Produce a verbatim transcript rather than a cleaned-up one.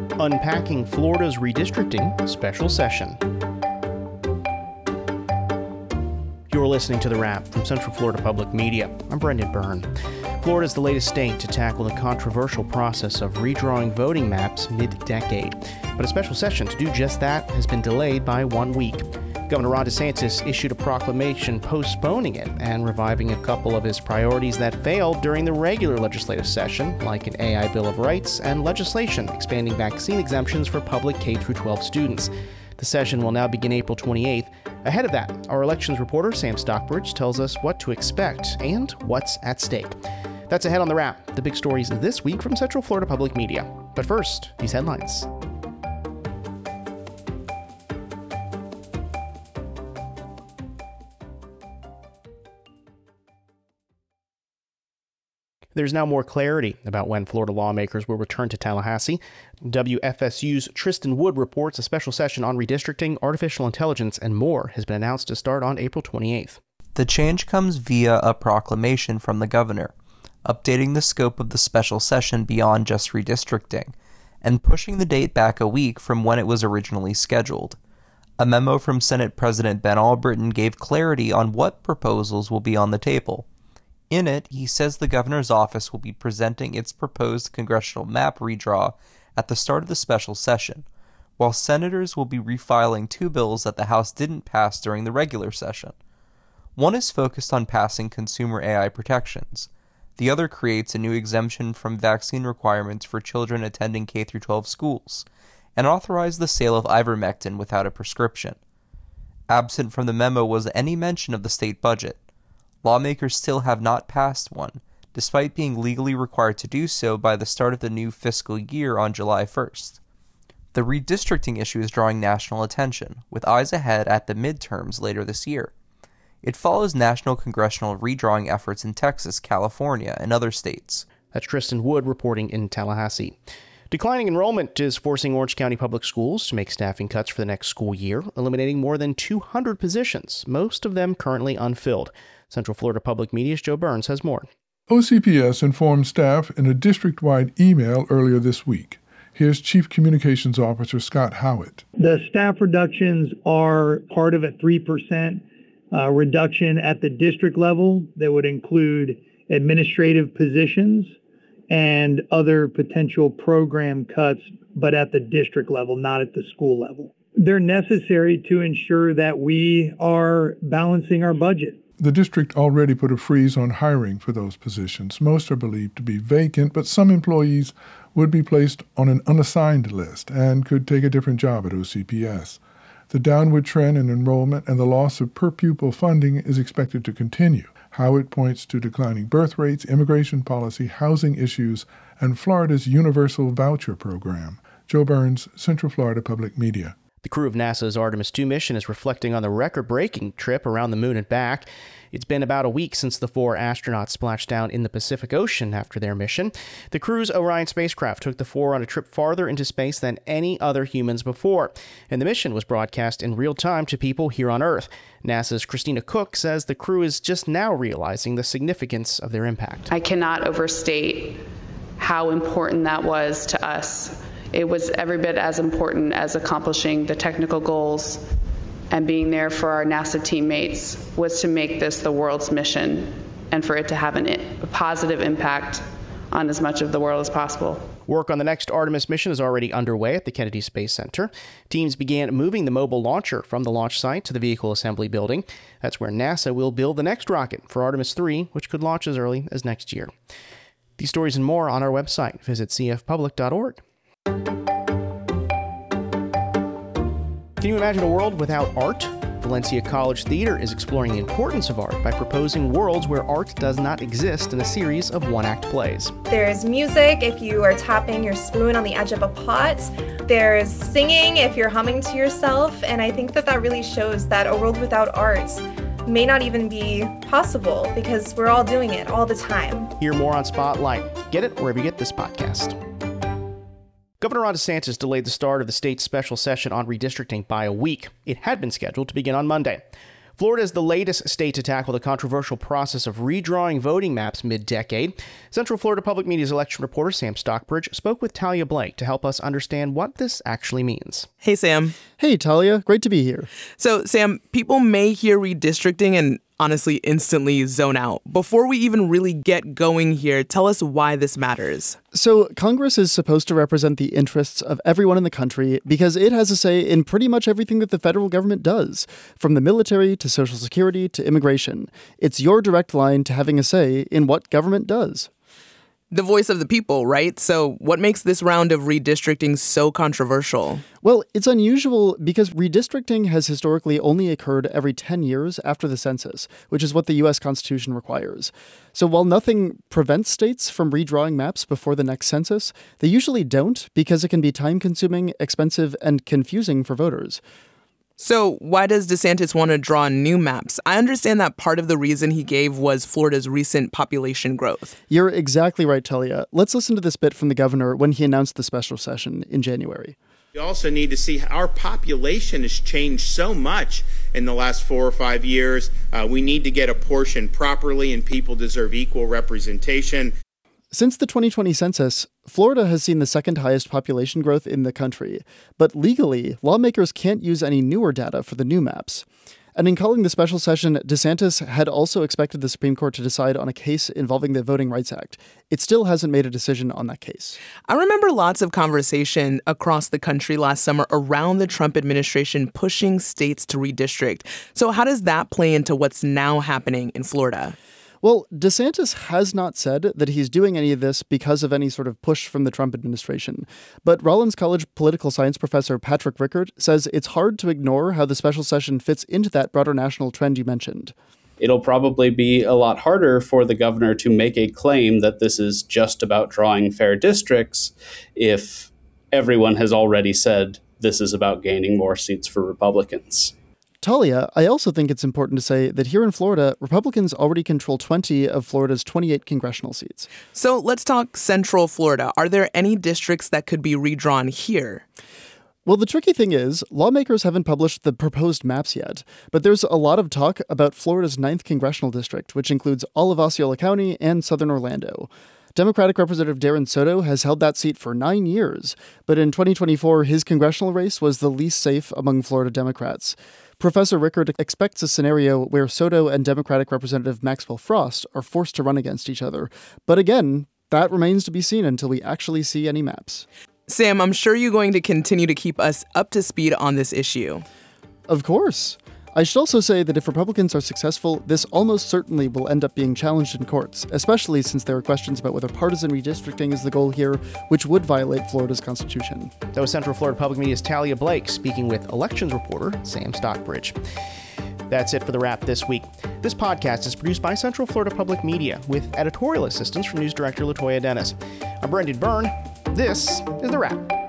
Unpacking Florida's redistricting special session. You're listening to The Wrap from Central Florida Public Media. I'm Brendan Byrne. Florida is the latest state to tackle the controversial process of redrawing voting maps mid-decade. But a special session to do just that has been delayed by one week. Governor Ron DeSantis issued a proclamation postponing it and reviving a couple of his priorities that failed during the regular legislative session, like an A I Bill of Rights and legislation expanding vaccine exemptions for public K through twelve students. The session will now begin April twenty-eighth. Ahead of that, our elections reporter Sam Stockbridge tells us what to expect and what's at stake. That's ahead on The Wrap, the big stories this week from Central Florida Public Media. But first, these headlines. There's now more clarity about when Florida lawmakers will return to Tallahassee. W F S U's Tristan Wood reports a special session on redistricting, artificial intelligence, and more has been announced to start on April twenty-eighth. The change comes via a proclamation from the governor, updating the scope of the special session beyond just redistricting, and pushing the date back a week from when it was originally scheduled. A memo from Senate President Ben Albritton gave clarity on what proposals will be on the table. In it, he says the governor's office will be presenting its proposed congressional map redraw at the start of the special session, while senators will be refiling two bills that the House didn't pass during the regular session. One is focused on passing consumer A I protections. The other creates a new exemption from vaccine requirements for children attending K through twelve schools, and authorizes the sale of ivermectin without a prescription. Absent from the memo was any mention of the state budget. Lawmakers still have not passed one, despite being legally required to do so by the start of the new fiscal year on July first. The redistricting issue is drawing national attention, with eyes ahead at the midterms later this year. It follows national congressional redrawing efforts in Texas, California, and other states. That's Tristan Wood reporting in Tallahassee. Declining enrollment is forcing Orange County Public Schools to make staffing cuts for the next school year, eliminating more than two hundred positions, most of them currently unfilled. Central Florida Public Media's Joe Burns has more. O C P S informed staff in a district-wide email earlier this week. Here's Chief Communications Officer Scott Howitt. The staff reductions are part of a three percent uh, reduction at the district level that would include administrative positions and other potential program cuts, but at the district level, not at the school level. They're necessary to ensure that we are balancing our budget. The district already put a freeze on hiring for those positions. Most are believed to be vacant, but some employees would be placed on an unassigned list and could take a different job at O C P S. The downward trend in enrollment and the loss of per-pupil funding is expected to continue. Howitt points to declining birth rates, immigration policy, housing issues, and Florida's universal voucher program. Joe Burns, Central Florida Public Media. The crew of NASA's Artemis two mission is reflecting on the record-breaking trip around the moon and back. It's been about a week since the four astronauts splashed down in the Pacific Ocean after their mission. The crew's Orion spacecraft took the four on a trip farther into space than any other humans before, and the mission was broadcast in real time to people here on Earth. NASA's Christina Cook says the crew is just now realizing the significance of their impact. I cannot overstate how important that was to us. It was every bit as important as accomplishing the technical goals and being there for our NASA teammates was to make this the world's mission and for it to have an, a positive impact on as much of the world as possible. Work on the next Artemis mission is already underway at the Kennedy Space Center. Teams began moving the mobile launcher from the launch site to the vehicle assembly building. That's where NASA will build the next rocket for Artemis three, which could launch as early as next year. These stories and more on our website. Visit c f public dot org. Can you imagine a world without art? Valencia College Theater is exploring the importance of art by proposing worlds where art does not exist in a series of one-act plays. There's music if you are tapping your spoon on the edge of a pot. There's singing if you're humming to yourself. And I think that that really shows that a world without art may not even be possible because we're all doing it all the time. Hear more on Spotlight. Get it wherever you get this podcast. Governor Ron DeSantis delayed the start of the state's special session on redistricting by a week. It had been scheduled to begin on Monday. Florida is the latest state to tackle the controversial process of redrawing voting maps mid-decade. Central Florida Public Media's election reporter Sam Stockbridge spoke with Talia Blake to help us understand what this actually means. Hey, Sam. Hey, Talia. Great to be here. So, Sam, people may hear redistricting and honestly instantly zone out. Before we even really get going here, tell us why this matters. So Congress is supposed to represent the interests of everyone in the country because it has a say in pretty much everything that the federal government does, from the military to Social Security to immigration. It's your direct line to having a say in what government does. The voice of the people, right? So what makes this round of redistricting so controversial? Well, it's unusual because redistricting has historically only occurred every ten years after the census, which is what the U S Constitution requires. So while nothing prevents states from redrawing maps before the next census, they usually don't because it can be time-consuming, expensive, and confusing for voters. So why does DeSantis want to draw new maps? I understand that part of the reason he gave was Florida's recent population growth. You're exactly right, Talia. Let's listen to this bit from the governor when he announced the special session in January. We also need to see how our population has changed so much in the last four or five years. Uh, we need to get apportioned properly, and people deserve equal representation. Since the twenty twenty census, Florida has seen the second highest population growth in the country, but legally, lawmakers can't use any newer data for the new maps. And in calling the special session, DeSantis had also expected the Supreme Court to decide on a case involving the Voting Rights Act. It still hasn't made a decision on that case. I remember lots of conversation across the country last summer around the Trump administration pushing states to redistrict. So how does that play into what's now happening in Florida? Well, DeSantis has not said that he's doing any of this because of any sort of push from the Trump administration. But Rollins College political science professor Patrick Rickert says it's hard to ignore how the special session fits into that broader national trend you mentioned. It'll probably be a lot harder for the governor to make a claim that this is just about drawing fair districts if everyone has already said this is about gaining more seats for Republicans. Talia, I also think it's important to say that here in Florida, Republicans already control twenty of Florida's twenty-eight congressional seats. So let's talk Central Florida. Are there any districts that could be redrawn here? Well, the tricky thing is, lawmakers haven't published the proposed maps yet, but there's a lot of talk about Florida's ninth congressional district, which includes all of Osceola County and southern Orlando. Democratic Representative Darren Soto has held that seat for nine years, but in twenty twenty-four, his congressional race was the least safe among Florida Democrats. Professor Rickert expects a scenario where Soto and Democratic Representative Maxwell Frost are forced to run against each other. But again, that remains to be seen until we actually see any maps. Sam, I'm sure you're going to continue to keep us up to speed on this issue. Of course. I should also say that if Republicans are successful, this almost certainly will end up being challenged in courts, especially since there are questions about whether partisan redistricting is the goal here, which would violate Florida's constitution. That was Central Florida Public Media's Talia Blake speaking with elections reporter Sam Stockbridge. That's it for The Wrap this week. This podcast is produced by Central Florida Public Media with editorial assistance from news director Latoya Dennis. I'm Brendan Byrne. This is The Wrap.